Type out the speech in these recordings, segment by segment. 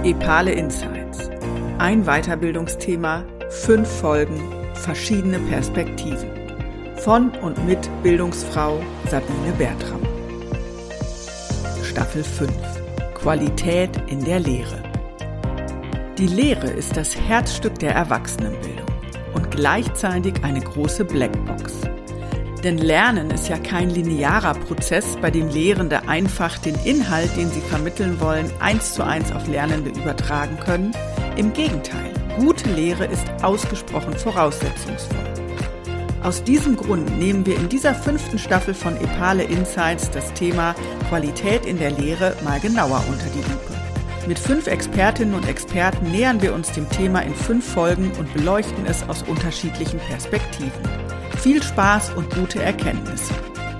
EPALE Insights. Ein Weiterbildungsthema, 5 Folgen, verschiedene Perspektiven. Von und mit Bildungsfrau Sabine Bertram. Staffel 5. Qualität in der Lehre. Die Lehre ist das Herzstück der Erwachsenenbildung und gleichzeitig eine große Blackbox. Denn Lernen ist ja kein linearer Prozess, bei dem Lehrende einfach den Inhalt, den sie vermitteln wollen, 1:1 auf Lernende übertragen können. Im Gegenteil, gute Lehre ist ausgesprochen voraussetzungsvoll. Aus diesem Grund nehmen wir in dieser 5. Staffel von EPALE Insights das Thema Qualität in der Lehre mal genauer unter die Lupe. Mit 5 Expertinnen und Experten nähern wir uns dem Thema in 5 Folgen und beleuchten es aus unterschiedlichen Perspektiven. Viel Spaß und gute Erkenntnisse.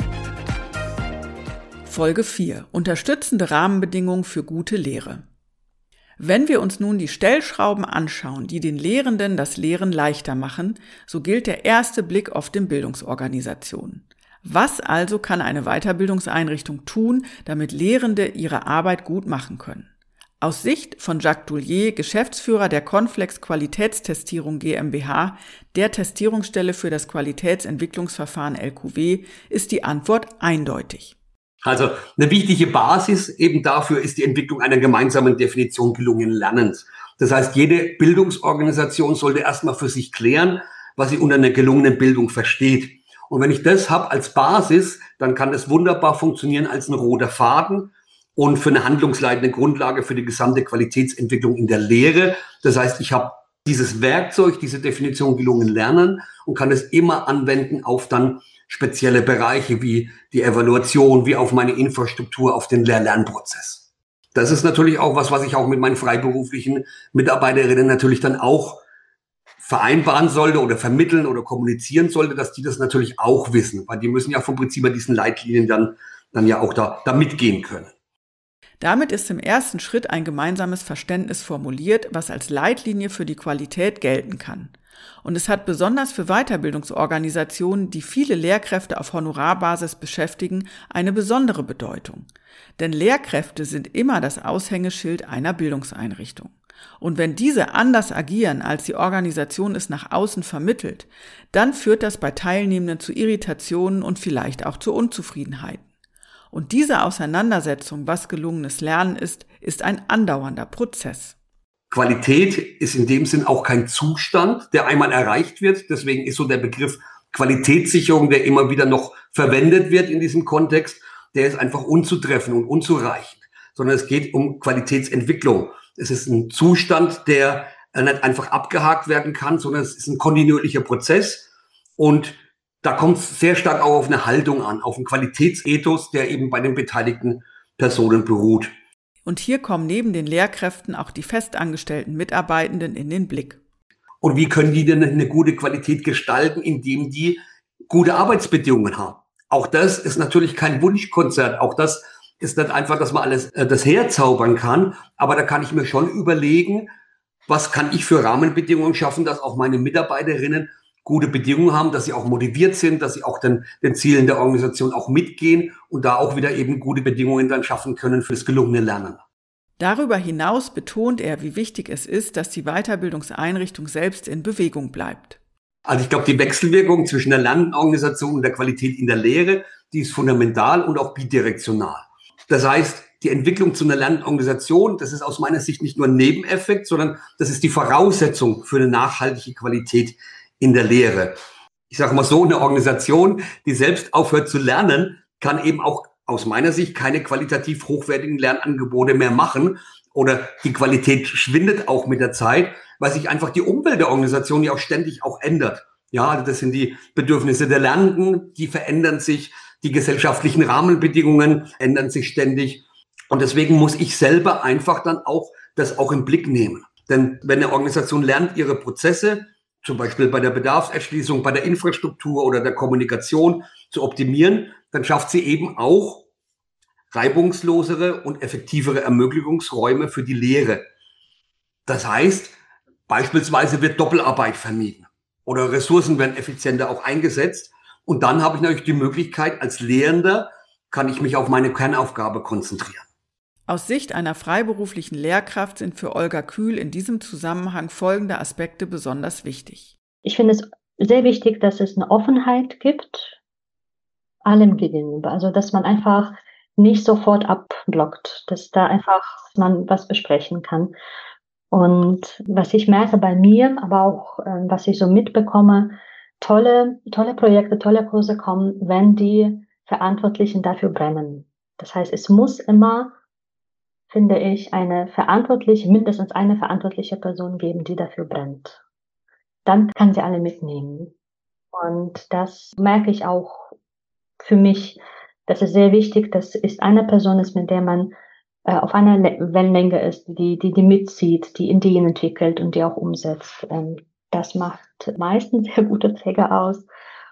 Folge 4. Unterstützende Rahmenbedingungen für gute Lehre. Wenn wir uns nun die Stellschrauben anschauen, die den Lehrenden das Lehren leichter machen, so gilt der erste Blick auf den Bildungsorganisationen. Was also kann eine Weiterbildungseinrichtung tun, damit Lehrende ihre Arbeit gut machen können? Aus Sicht von Jacques Doulier, Geschäftsführer der Conflex Qualitätstestierung GmbH, der Testierungsstelle für das Qualitätsentwicklungsverfahren LQW, ist die Antwort eindeutig. Also eine wichtige Basis eben dafür ist die Entwicklung einer gemeinsamen Definition gelungenen Lernens. Das heißt, jede Bildungsorganisation sollte erstmal für sich klären, was sie unter einer gelungenen Bildung versteht. Und wenn ich das habe als Basis, dann kann das wunderbar funktionieren als ein roter Faden und für eine handlungsleitende Grundlage für die gesamte Qualitätsentwicklung in der Lehre. Das heißt, ich habe dieses Werkzeug, diese Definition gelungen lernen und kann es immer anwenden auf dann spezielle Bereiche wie die Evaluation, wie auf meine Infrastruktur, auf den Lehr-Lernprozess. Das ist natürlich auch was ich auch mit meinen freiberuflichen Mitarbeiterinnen natürlich dann auch vereinbaren sollte oder vermitteln oder kommunizieren sollte, dass die das natürlich auch wissen, weil die müssen ja vom Prinzip her diesen Leitlinien dann ja auch da mitgehen können. Damit ist im ersten Schritt ein gemeinsames Verständnis formuliert, was als Leitlinie für die Qualität gelten kann. Und es hat besonders für Weiterbildungsorganisationen, die viele Lehrkräfte auf Honorarbasis beschäftigen, eine besondere Bedeutung. Denn Lehrkräfte sind immer das Aushängeschild einer Bildungseinrichtung. Und wenn diese anders agieren, als die Organisation es nach außen vermittelt, dann führt das bei Teilnehmenden zu Irritationen und vielleicht auch zu Unzufriedenheiten. Und diese Auseinandersetzung, was gelungenes Lernen ist ein andauernder Prozess. Qualität ist in dem Sinn auch kein Zustand, der einmal erreicht wird. Deswegen ist so der Begriff Qualitätssicherung, der immer wieder noch verwendet wird in diesem Kontext, der ist einfach unzutreffend und unzureichend. Sondern es geht um Qualitätsentwicklung. Es ist ein Zustand, der nicht einfach abgehakt werden kann, sondern es ist ein kontinuierlicher Prozess. Und da kommt es sehr stark auch auf eine Haltung an, auf einen Qualitätsethos, der eben bei den beteiligten Personen beruht. Und hier kommen neben den Lehrkräften auch die festangestellten Mitarbeitenden in den Blick. Und wie können die denn eine gute Qualität gestalten, indem die gute Arbeitsbedingungen haben? Auch das ist natürlich kein Wunschkonzert. Auch das ist nicht einfach, dass man alles das herzaubern kann. Aber da kann ich mir schon überlegen, was kann ich für Rahmenbedingungen schaffen, dass auch meine Mitarbeiterinnen gute Bedingungen haben, dass sie auch motiviert sind, dass sie auch den Zielen der Organisation auch mitgehen und da auch wieder eben gute Bedingungen dann schaffen können fürs gelungene Lernen. Darüber hinaus betont er, wie wichtig es ist, dass die Weiterbildungseinrichtung selbst in Bewegung bleibt. Also ich glaube, die Wechselwirkung zwischen der Lernorganisation und der Qualität in der Lehre, die ist fundamental und auch bidirektional. Das heißt, die Entwicklung zu einer Lernorganisation, das ist aus meiner Sicht nicht nur ein Nebeneffekt, sondern das ist die Voraussetzung für eine nachhaltige Qualität in der Lehre. Ich sage mal so, eine Organisation, die selbst aufhört zu lernen, kann eben auch aus meiner Sicht keine qualitativ hochwertigen Lernangebote mehr machen oder die Qualität schwindet auch mit der Zeit, weil sich einfach die Umwelt der Organisation ja auch ständig auch ändert. Ja, das sind die Bedürfnisse der Lernenden, die verändern sich, die gesellschaftlichen Rahmenbedingungen ändern sich ständig und deswegen muss ich selber einfach dann auch das auch im Blick nehmen. Denn wenn eine Organisation lernt, ihre Prozesse zum Beispiel bei der Bedarfserschließung, bei der Infrastruktur oder der Kommunikation zu optimieren, dann schafft sie eben auch reibungslosere und effektivere Ermöglichungsräume für die Lehre. Das heißt, beispielsweise wird Doppelarbeit vermieden oder Ressourcen werden effizienter auch eingesetzt. Und dann habe ich natürlich die Möglichkeit, als Lehrender kann ich mich auf meine Kernaufgabe konzentrieren. Aus Sicht einer freiberuflichen Lehrkraft sind für Olga Kühl in diesem Zusammenhang folgende Aspekte besonders wichtig. Ich finde es sehr wichtig, dass es eine Offenheit gibt, allem gegenüber. Also, dass man einfach nicht sofort abblockt, dass da einfach man was besprechen kann. Und was ich merke bei mir, aber auch was ich so mitbekomme, tolle Projekte, tolle Kurse kommen, wenn die Verantwortlichen dafür brennen. Das heißt, es muss immer, finde ich, mindestens eine verantwortliche Person geben, die dafür brennt. Dann kann sie alle mitnehmen. Und das merke ich auch für mich. Das ist sehr wichtig, dass es eine Person ist, mit der man auf einer Wellenlänge ist, die mitzieht, die Ideen entwickelt und die auch umsetzt. Das macht meistens sehr gute Träger aus.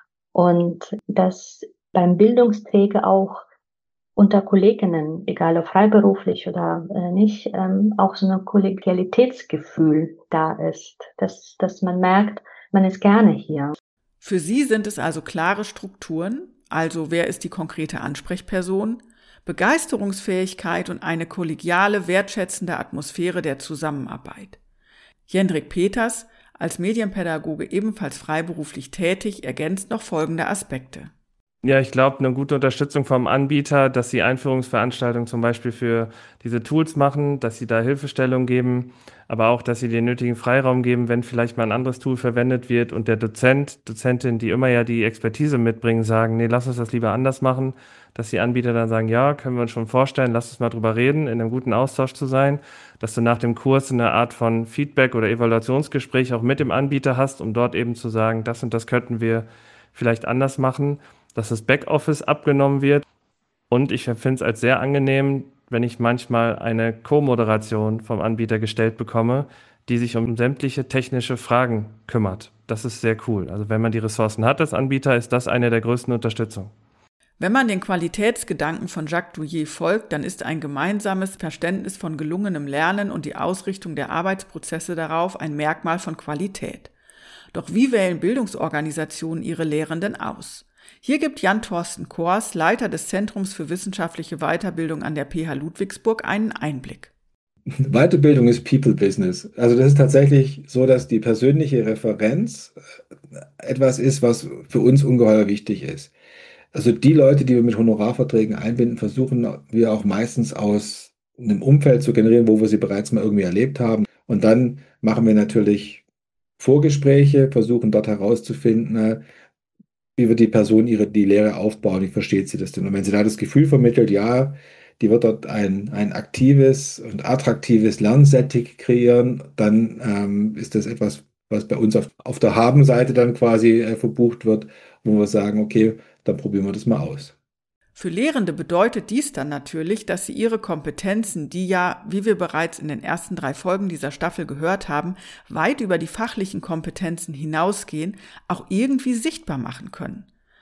Und dass beim Bildungsträger auch unter Kolleginnen, egal ob freiberuflich oder nicht, auch so ein Kollegialitätsgefühl da ist, dass man merkt, man ist gerne hier. Für Sie sind es also klare Strukturen, also wer ist die konkrete Ansprechperson, Begeisterungsfähigkeit und eine kollegiale, wertschätzende Atmosphäre der Zusammenarbeit. Jendrik Peters, als Medienpädagoge ebenfalls freiberuflich tätig, ergänzt noch folgende Aspekte. Ja, ich glaube, eine gute Unterstützung vom Anbieter, dass sie Einführungsveranstaltungen zum Beispiel für diese Tools machen, dass sie da Hilfestellung geben, aber auch, dass sie den nötigen Freiraum geben, wenn vielleicht mal ein anderes Tool verwendet wird und der Dozentin, die immer ja die Expertise mitbringen, sagen, nee, lass uns das lieber anders machen, dass die Anbieter dann sagen, ja, können wir uns schon vorstellen, lass uns mal drüber reden, in einem guten Austausch zu sein, dass du nach dem Kurs eine Art von Feedback oder Evaluationsgespräch auch mit dem Anbieter hast, um dort eben zu sagen, das und das könnten wir vielleicht anders machen, dass das Backoffice abgenommen wird. Und ich finde es als sehr angenehm, wenn ich manchmal eine Co-Moderation vom Anbieter gestellt bekomme, die sich um sämtliche technische Fragen kümmert. Das ist sehr cool. Also wenn man die Ressourcen hat als Anbieter, ist das eine der größten Unterstützungen. Wenn man den Qualitätsgedanken von Jacques Douillet folgt, dann ist ein gemeinsames Verständnis von gelungenem Lernen und die Ausrichtung der Arbeitsprozesse darauf ein Merkmal von Qualität. Doch wie wählen Bildungsorganisationen ihre Lehrenden aus? Hier gibt Jan-Thorsten Kors, Leiter des Zentrums für wissenschaftliche Weiterbildung an der PH Ludwigsburg, einen Einblick. Weiterbildung ist People Business. Also das ist tatsächlich so, dass die persönliche Referenz etwas ist, was für uns ungeheuer wichtig ist. Also die Leute, die wir mit Honorarverträgen einbinden, versuchen wir auch meistens aus einem Umfeld zu generieren, wo wir sie bereits mal irgendwie erlebt haben. Und dann machen wir natürlich Vorgespräche, versuchen dort herauszufinden, wie wird die Person die Lehre aufbauen, wie versteht sie das denn? Und wenn sie da das Gefühl vermittelt, ja, die wird dort ein aktives und attraktives Lernsetting kreieren, dann ist das etwas, was bei uns auf der Habenseite dann quasi verbucht wird, wo wir sagen, okay, dann probieren wir das mal aus. Für Lehrende bedeutet dies dann natürlich, dass sie ihre Kompetenzen, die ja, wie wir bereits in den ersten 3 Folgen dieser Staffel gehört haben, weit über die fachlichen Kompetenzen hinausgehen, auch irgendwie sichtbar machen können.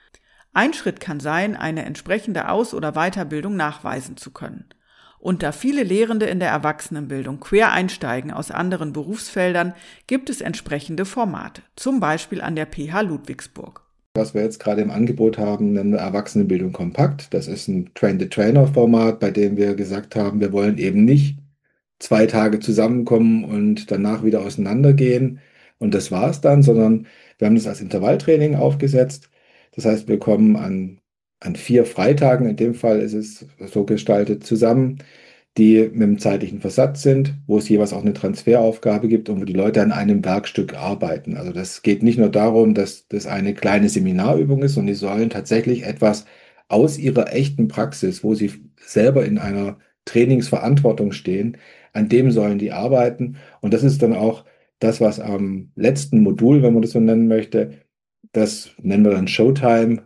Ein Schritt kann sein, eine entsprechende Aus- oder Weiterbildung nachweisen zu können. Und da viele Lehrende in der Erwachsenenbildung quer einsteigen aus anderen Berufsfeldern, gibt es entsprechende Formate, zum Beispiel an der PH Ludwigsburg. Was wir jetzt gerade im Angebot haben, nennen wir Erwachsenenbildung kompakt. Das ist ein Train-the-Trainer-Format, bei dem wir gesagt haben, wir wollen eben nicht 2 Tage zusammenkommen und danach wieder auseinandergehen. Und das war es dann, sondern wir haben das als Intervalltraining aufgesetzt. Das heißt, wir kommen an 4 Freitagen, in dem Fall ist es so gestaltet, zusammen, die mit dem zeitlichen Versatz sind, wo es jeweils auch eine Transferaufgabe gibt und wo die Leute an einem Werkstück arbeiten. Also das geht nicht nur darum, dass das eine kleine Seminarübung ist, sondern die sollen tatsächlich etwas aus ihrer echten Praxis, wo sie selber in einer Trainingsverantwortung stehen, an dem sollen die arbeiten. Und das ist dann auch das, was am letzten Modul, wenn man das so nennen möchte, das nennen wir dann Showtime,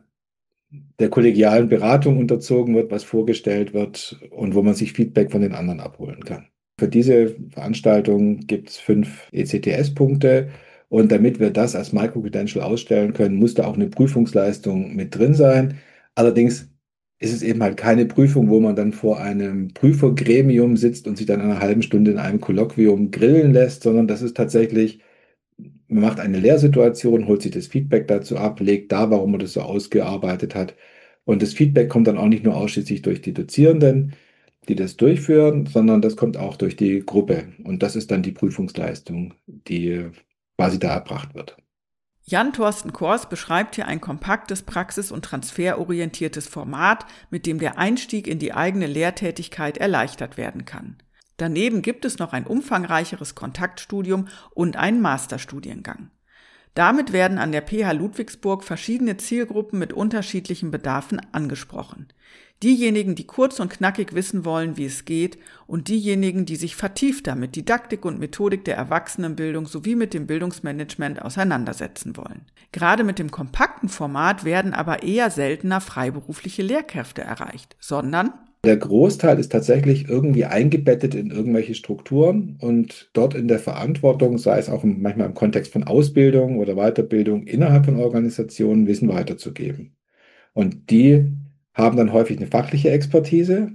der kollegialen Beratung unterzogen wird, was vorgestellt wird und wo man sich Feedback von den anderen abholen kann. Für diese Veranstaltung gibt es 5 ECTS-Punkte und damit wir das als Micro-Credential ausstellen können, muss da auch eine Prüfungsleistung mit drin sein. Allerdings ist es eben halt keine Prüfung, wo man dann vor einem Prüfergremium sitzt und sich dann in einer halben Stunde in einem Kolloquium grillen lässt, sondern das ist tatsächlich, man macht eine Lehrsituation, holt sich das Feedback dazu ab, legt da, warum man das so ausgearbeitet hat. Und das Feedback kommt dann auch nicht nur ausschließlich durch die Dozierenden, die das durchführen, sondern das kommt auch durch die Gruppe. Und das ist dann die Prüfungsleistung, die quasi da erbracht wird. Jan Thorsten Kors beschreibt hier ein kompaktes, praxis- und transferorientiertes Format, mit dem der Einstieg in die eigene Lehrtätigkeit erleichtert werden kann. Daneben gibt es noch ein umfangreicheres Kontaktstudium und einen Masterstudiengang. Damit werden an der PH Ludwigsburg verschiedene Zielgruppen mit unterschiedlichen Bedarfen angesprochen. Diejenigen, die kurz und knackig wissen wollen, wie es geht, und diejenigen, die sich vertiefter mit Didaktik und Methodik der Erwachsenenbildung sowie mit dem Bildungsmanagement auseinandersetzen wollen. Gerade mit dem kompakten Format werden aber eher seltener freiberufliche Lehrkräfte erreicht, sondern der Großteil ist tatsächlich irgendwie eingebettet in irgendwelche Strukturen und dort in der Verantwortung, sei es auch manchmal im Kontext von Ausbildung oder Weiterbildung innerhalb von Organisationen, Wissen weiterzugeben. Und die haben dann häufig eine fachliche Expertise,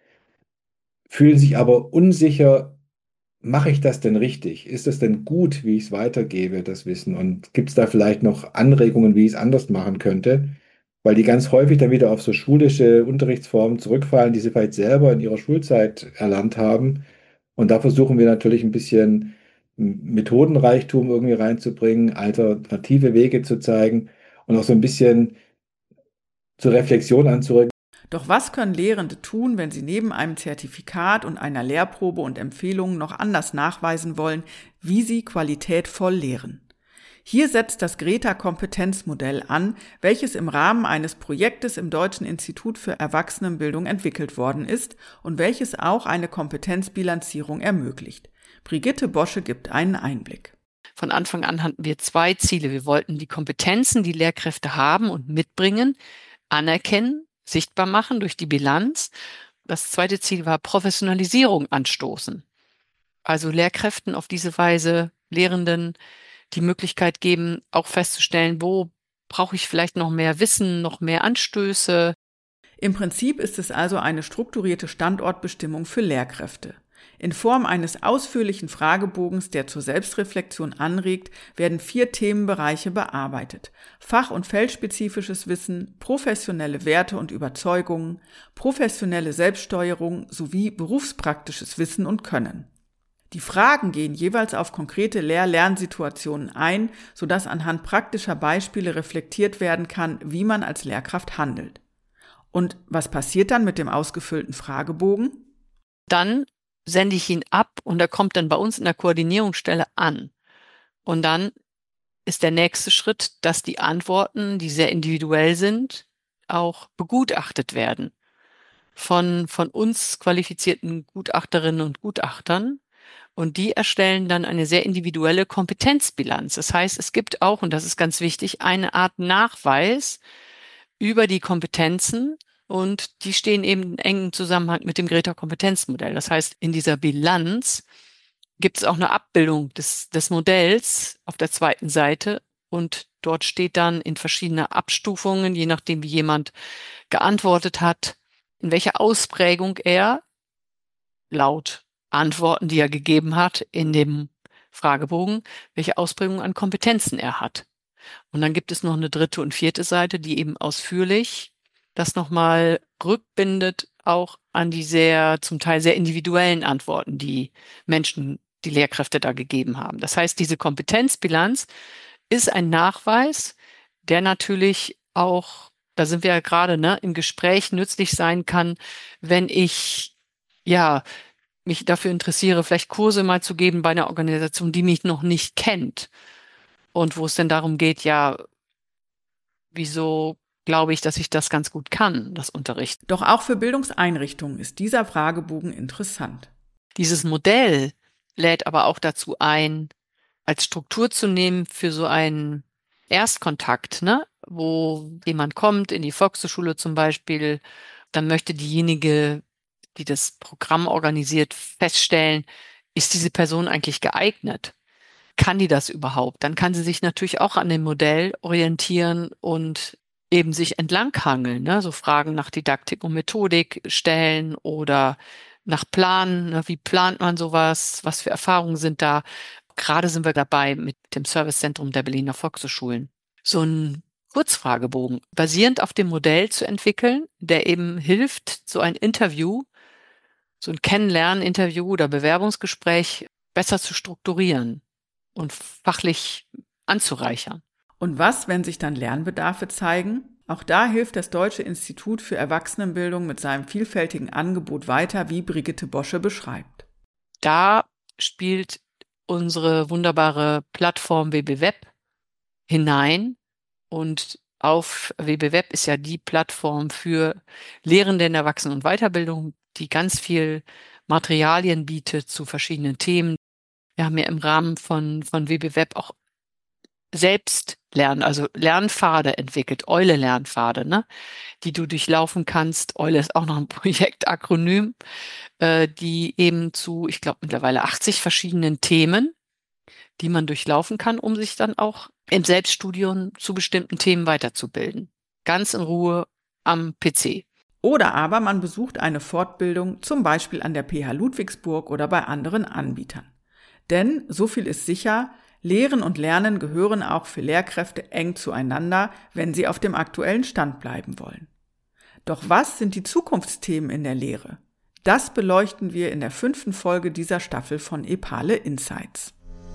fühlen sich aber unsicher, mache ich das denn richtig? Ist es denn gut, wie ich es weitergebe, das Wissen? Und gibt es da vielleicht noch Anregungen, wie ich es anders machen könnte? Weil die ganz häufig dann wieder auf so schulische Unterrichtsformen zurückfallen, die sie vielleicht selber in ihrer Schulzeit erlernt haben. Und da versuchen wir natürlich ein bisschen Methodenreichtum irgendwie reinzubringen, alternative Wege zu zeigen und auch so ein bisschen zur Reflexion anzuregen. Doch was können Lehrende tun, wenn sie neben einem Zertifikat und einer Lehrprobe und Empfehlungen noch anders nachweisen wollen, wie sie qualitätvoll lehren? Hier setzt das Greta-Kompetenzmodell an, welches im Rahmen eines Projektes im Deutschen Institut für Erwachsenenbildung entwickelt worden ist und welches auch eine Kompetenzbilanzierung ermöglicht. Brigitte Bosche gibt einen Einblick. Von Anfang an hatten wir 2 Ziele. Wir wollten die Kompetenzen, die Lehrkräfte haben und mitbringen, anerkennen, sichtbar machen durch die Bilanz. Das zweite Ziel war Professionalisierung anstoßen. Also Lehrkräften auf diese Weise, Lehrenden die Möglichkeit geben, auch festzustellen, wo brauche ich vielleicht noch mehr Wissen, noch mehr Anstöße. Im Prinzip ist es also eine strukturierte Standortbestimmung für Lehrkräfte. In Form eines ausführlichen Fragebogens, der zur Selbstreflexion anregt, werden 4 Themenbereiche bearbeitet: Fach- und feldspezifisches Wissen, professionelle Werte und Überzeugungen, professionelle Selbststeuerung sowie berufspraktisches Wissen und Können. Die Fragen gehen jeweils auf konkrete Lehr-Lernsituationen ein, sodass anhand praktischer Beispiele reflektiert werden kann, wie man als Lehrkraft handelt. Und was passiert dann mit dem ausgefüllten Fragebogen? Dann sende ich ihn ab und er kommt dann bei uns in der Koordinierungsstelle an. Und dann ist der nächste Schritt, dass die Antworten, die sehr individuell sind, auch begutachtet werden von uns qualifizierten Gutachterinnen und Gutachtern. Und die erstellen dann eine sehr individuelle Kompetenzbilanz. Das heißt, es gibt auch, und das ist ganz wichtig, eine Art Nachweis über die Kompetenzen und die stehen eben in engem Zusammenhang mit dem Greta-Kompetenzmodell. Das heißt, in dieser Bilanz gibt es auch eine Abbildung des Modells auf der zweiten Seite und dort steht dann in verschiedenen Abstufungen, je nachdem wie jemand geantwortet hat, in welcher Ausprägung er laut Antworten, die er gegeben hat in dem Fragebogen, welche Ausprägung an Kompetenzen er hat. Und dann gibt es noch eine 3. und 4. Seite, die eben ausführlich das nochmal rückbindet, auch an die zum Teil sehr individuellen Antworten, die Menschen, die Lehrkräfte da gegeben haben. Das heißt, diese Kompetenzbilanz ist ein Nachweis, der natürlich auch, da sind wir ja gerade, im Gespräch nützlich sein kann, wenn ich, mich dafür interessiere, vielleicht Kurse mal zu geben bei einer Organisation, die mich noch nicht kennt. Und wo es denn darum geht, wieso glaube ich, dass ich das ganz gut kann, das Unterrichten. Doch auch für Bildungseinrichtungen ist dieser Fragebogen interessant. Dieses Modell lädt aber auch dazu ein, als Struktur zu nehmen für so einen Erstkontakt, wo jemand kommt in die Volkshochschule zum Beispiel, dann möchte diejenige, die das Programm organisiert, feststellen, ist diese Person eigentlich geeignet? Kann die das überhaupt? Dann kann sie sich natürlich auch an dem Modell orientieren und eben sich entlanghangeln, so Fragen nach Didaktik und Methodik stellen oder nach Planen, wie plant man sowas, was für Erfahrungen sind da. Gerade sind wir dabei mit dem Servicezentrum der Berliner Volkshochschulen, so einen Kurzfragebogen basierend auf dem Modell zu entwickeln, der eben hilft, so ein Interview so ein Kennenlernen-Interview oder Bewerbungsgespräch besser zu strukturieren und fachlich anzureichern. Und was, wenn sich dann Lernbedarfe zeigen? Auch da hilft das Deutsche Institut für Erwachsenenbildung mit seinem vielfältigen Angebot weiter, wie Brigitte Bosche beschreibt. Da spielt unsere wunderbare Plattform WBWeb hinein. Und auf WBWeb ist ja die Plattform für Lehrende in Erwachsenen- und Weiterbildung, die ganz viel Materialien bietet zu verschiedenen Themen. Wir haben ja im Rahmen von WBWeb auch selbst lernen, also Lernpfade entwickelt, Eule-Lernpfade, ne, die du durchlaufen kannst. Eule ist auch noch ein Projektakronym, die eben zu, ich glaube, mittlerweile 80 verschiedenen Themen, die man durchlaufen kann, um sich dann auch im Selbststudium zu bestimmten Themen weiterzubilden. Ganz in Ruhe am PC. Oder aber man besucht eine Fortbildung, zum Beispiel an der PH Ludwigsburg oder bei anderen Anbietern. Denn, so viel ist sicher, Lehren und Lernen gehören auch für Lehrkräfte eng zueinander, wenn sie auf dem aktuellen Stand bleiben wollen. Doch was sind die Zukunftsthemen in der Lehre? Das beleuchten wir in der 5. Folge dieser Staffel von EPALE Insights.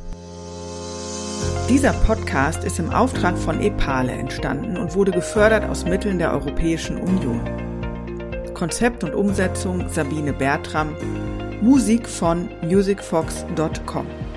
Dieser Podcast ist im Auftrag von EPALE entstanden und wurde gefördert aus Mitteln der Europäischen Union. Konzept und Umsetzung Sabine Bertram, Musik von musicfox.com.